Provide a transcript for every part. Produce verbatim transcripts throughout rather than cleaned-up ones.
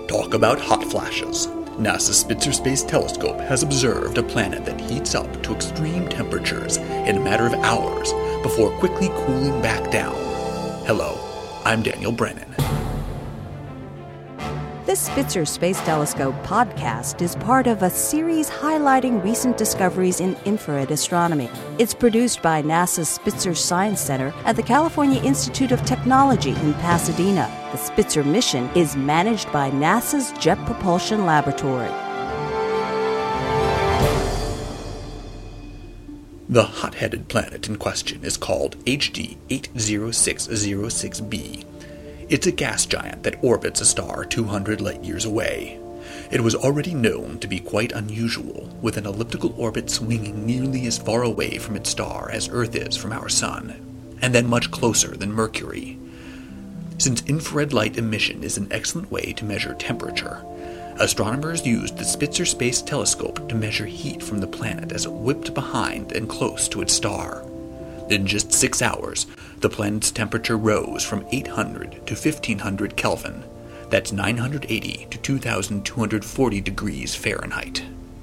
Talk about hot flashes. NASA's Spitzer Space Telescope has observed a planet that heats up to extreme temperatures in a matter of hours before quickly cooling back down. Hello, I'm Daniel Brennan. This Spitzer Space Telescope podcast is part of a series highlighting recent discoveries in infrared astronomy. It's produced by NASA's Spitzer Science Center at the California Institute of Technology in Pasadena. The Spitzer mission is managed by NASA's Jet Propulsion Laboratory. The hot-headed planet in question is called H D eight zero six zero six b. It's a gas giant that orbits a star two hundred light-years away. It was already known to be quite unusual, with an elliptical orbit swinging nearly as far away from its star as Earth is from our Sun, and then much closer than Mercury. Since infrared light emission is an excellent way to measure temperature, astronomers used the Spitzer Space Telescope to measure heat from the planet as it whipped behind and close to its star. In just six hours, the planet's temperature rose from eight hundred to fifteen hundred Kelvin. That's nine hundred eighty to two thousand two hundred forty degrees Fahrenheit.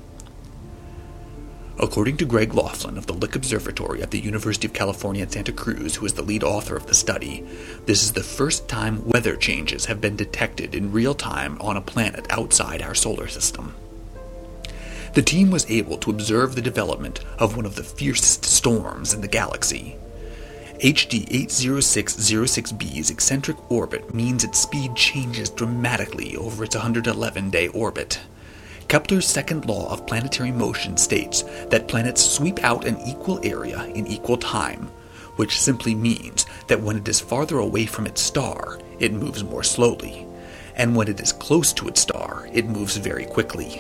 According to Greg Laughlin of the Lick Observatory at the University of California at Santa Cruz, who is the lead author of the study, this is the first time weather changes have been detected in real time on a planet outside our solar system. The team was able to observe the development of one of the fiercest storms in the galaxy. H D eight zero six zero six b's eccentric orbit means its speed changes dramatically over its one hundred eleven day orbit. Kepler's second law of planetary motion states that planets sweep out an equal area in equal time, which simply means that when it is farther away from its star, it moves more slowly, and when it is close to its star, it moves very quickly.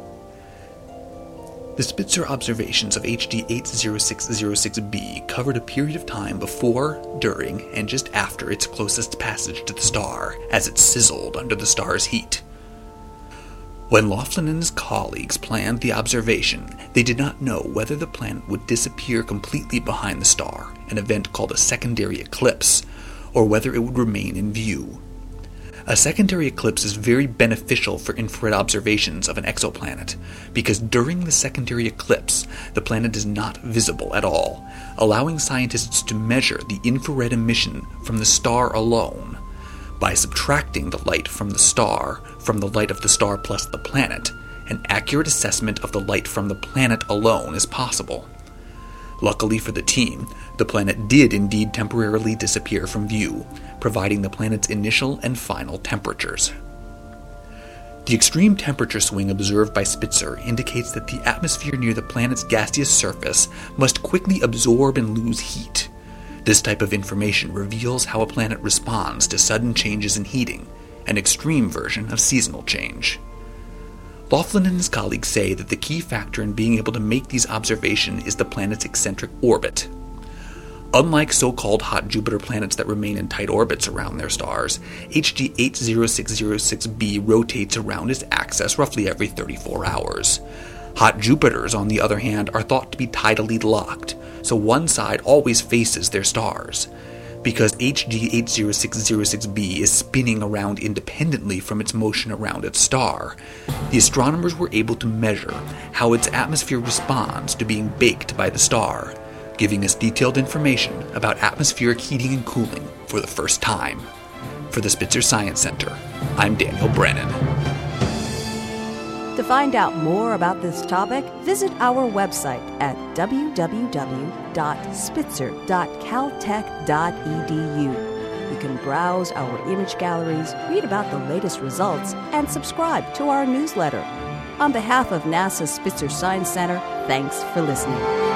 The Spitzer observations of H D eight zero six zero six b covered a period of time before, during, and just after its closest passage to the star, as it sizzled under the star's heat. When Laughlin and his colleagues planned the observation, they did not know whether the planet would disappear completely behind the star, an event called a secondary eclipse, or whether it would remain in view. A secondary eclipse is very beneficial for infrared observations of an exoplanet, because during the secondary eclipse, the planet is not visible at all, allowing scientists to measure the infrared emission from the star alone. By subtracting the light from the star from the light of the star plus the planet, an accurate assessment of the light from the planet alone is possible. Luckily for the team, the planet did indeed temporarily disappear from view, providing the planet's initial and final temperatures. The extreme temperature swing observed by Spitzer indicates that the atmosphere near the planet's gaseous surface must quickly absorb and lose heat. This type of information reveals how a planet responds to sudden changes in heating, an extreme version of seasonal change. Laughlin and his colleagues say that the key factor in being able to make these observations is the planet's eccentric orbit. Unlike so-called hot Jupiter planets that remain in tight orbits around their stars, H D eight zero six zero six b rotates around its axis roughly every thirty-four hours. Hot Jupiters, on the other hand, are thought to be tidally locked, so one side always faces their stars. Because H D eight zero six zero six b is spinning around independently from its motion around its star, the astronomers were able to measure how its atmosphere responds to being baked by the star, giving us detailed information about atmospheric heating and cooling for the first time. For the Spitzer Science Center, I'm Daniel Brennan. To find out more about this topic, visit our website at w w w dot spitzer dot caltech dot e d u. You can browse our image galleries, read about the latest results, and subscribe to our newsletter. On behalf of NASA's Spitzer Science Center, thanks for listening.